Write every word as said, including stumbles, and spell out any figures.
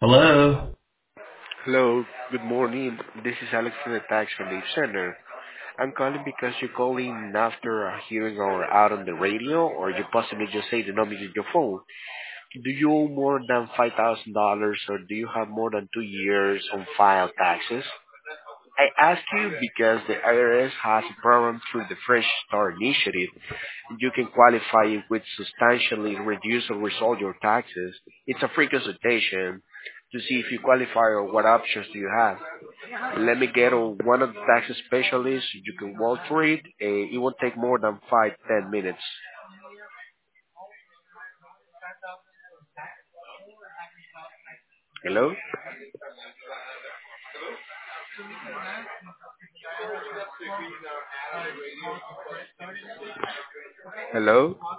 Hello. Hello, good morning. This is Alex from the Tax Relief Center. I'm calling because you're calling after hearing our ad on the radio, or you possibly just say the number in your phone. Do you owe more than five thousand dollars or do you have more than two years on file taxes? I ask you because the I R S has a program through the Fresh Start Initiative. You can qualify with substantially reduce or resolve your taxes. It's a free consultation to see if you qualify or what options do you have. Let me get on one of the tax specialists. You can walk through it. Uh, it won't take more than five, ten minutes. Hello? Hello?